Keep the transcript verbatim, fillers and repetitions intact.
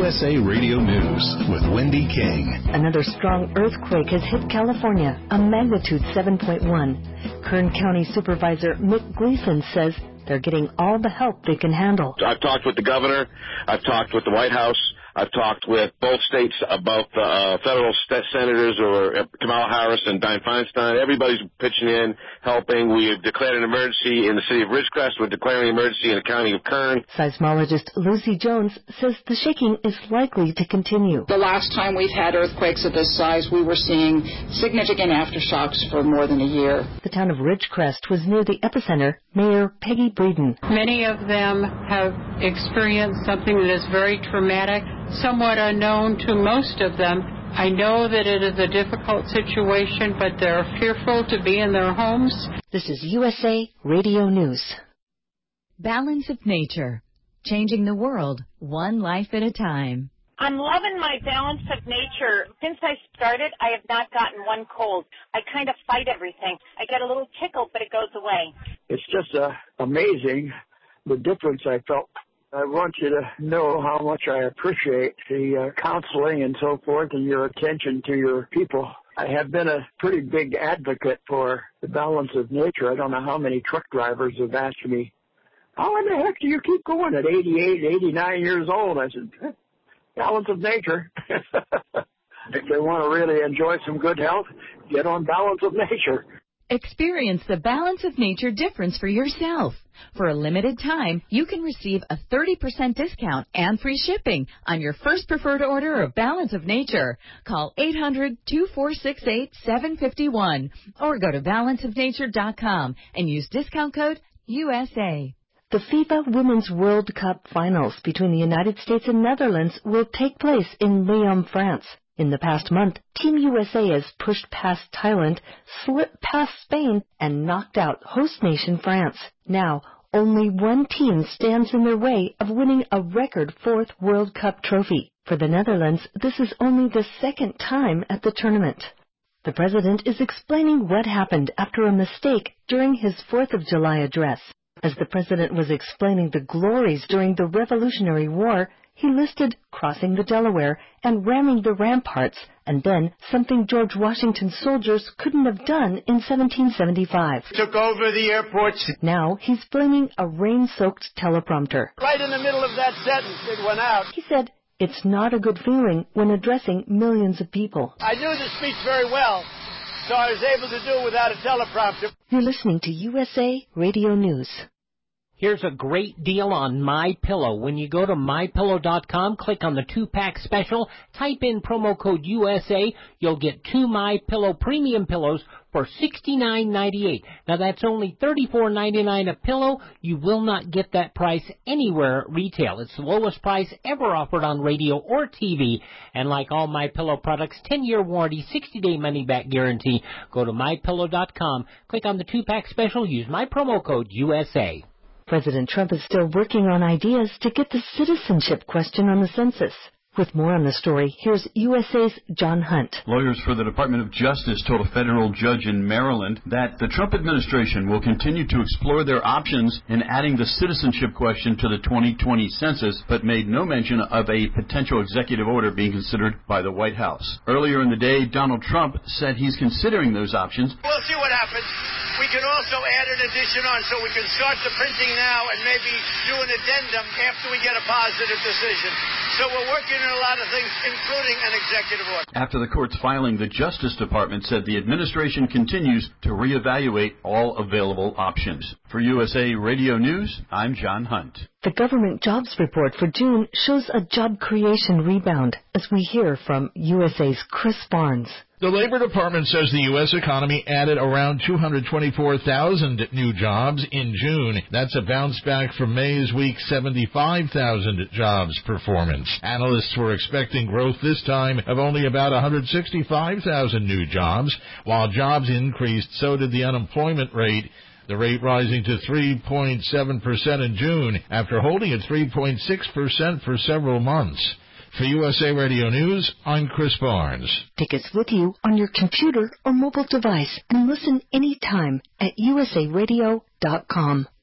S A Radio News with Wendy King. Another strong earthquake has hit California, a magnitude seven point one. Kern County Supervisor Mick Gleason says they're getting all the help they can handle. I've talked with the governor. I've talked with the White House. I've talked with both states about the uh, federal st- senators, or uh, Kamala Harris and Dianne Feinstein. Everybody's pitching in, helping. We have declared an emergency in the city of Ridgecrest. We're declaring an emergency in the county of Kern. Seismologist Lucy Jones says the shaking is likely to continue. The last time we've had earthquakes of this size, we were seeing significant aftershocks for more than a year. The town of Ridgecrest was near the epicenter. Mayor Peggy Breeden. Many of them have experienced something that is very traumatic, somewhat unknown to most of them. I know that it is a difficult situation, but they're fearful to be in their homes. This is U S A Radio News. Balance of Nature, changing the world one life at a time. I'm loving my Balance of Nature. Since I started, I have not gotten one cold. I kind of fight everything. I get a little tickle, but it goes away. It's just uh, amazing the difference I felt. I want you to know how much I appreciate the uh, counseling and so forth and your attention to your people. I have been a pretty big advocate for the Balance of Nature. I don't know how many truck drivers have asked me, how in the heck do you keep going at eighty-eight, eighty-nine years old? I said, Balance of Nature. If they want to really enjoy some good health, get on Balance of Nature. Experience the Balance of Nature difference for yourself. For a limited time, you can receive a thirty percent discount and free shipping on your first preferred order of Balance of Nature. Call eight hundred, two four six eight, seven five one or go to balance of nature dot com and use discount code U S A. The FIFA Women's World Cup finals between the United States and Netherlands will take place in Lyon, France. In the past month, Team U S A has pushed past Thailand, slipped past Spain, and knocked out host nation France. Now, only one team stands in their way of winning a record fourth World Cup trophy. For the Netherlands, this is only the second time at the tournament. The president is explaining what happened after a mistake during his fourth of July address. As the president was explaining the glories during the Revolutionary War, he listed crossing the Delaware and ramming the ramparts, and then something George Washington's soldiers couldn't have done in seventeen seventy-five. Took over the airports. Now he's blaming a rain-soaked teleprompter. Right in the middle of that sentence, it went out. He said it's not a good feeling when addressing millions of people. I knew the speech very well, so I was able to do it without a teleprompter. You're listening to U S A Radio News. Here's a great deal on MyPillow. When you go to my pillow dot com, click on the two-pack special, type in promo code U S A, you'll get two MyPillow premium pillows for sixty-nine ninety-eight. Now, that's only thirty-four ninety-nine a pillow. You will not get that price anywhere at retail. It's the lowest price ever offered on radio or T V. And like all MyPillow products, ten-year warranty, sixty-day money-back guarantee. Go to my pillow dot com, click on the two-pack special, use my promo code U S A. President Trump is still working on ideas to get the citizenship question on the census. With more on the story, here's U S A's John Hunt. Lawyers for the Department of Justice told a federal judge in Maryland that the Trump administration will continue to explore their options in adding the citizenship question to the twenty twenty census, but made no mention of a potential executive order being considered by the White House. Earlier in the day, Donald Trump said he's considering those options. We'll see what happens. We can also add an addition on, so we can start the printing now and maybe do an addendum after we get a positive decision. So we're working on a lot of things, including an executive order. After the court's filing, the Justice Department said the administration continues to reevaluate all available options. For U S A Radio News, I'm John Hunt. The government jobs report for June shows a job creation rebound, as we hear from U S A's Chris Barnes. The Labor Department says the U S economy added around two hundred twenty-four thousand new jobs in June. That's a bounce back from May's weak seventy-five thousand jobs performance. Analysts were expecting growth this time of only about one hundred sixty-five thousand new jobs. While jobs increased, so did the unemployment rate, the rate rising to three point seven percent in June after holding at three point six percent for several months. For U S A Radio News, I'm Chris Barnes. Take us with you on your computer or mobile device and listen anytime at U S A radio dot com.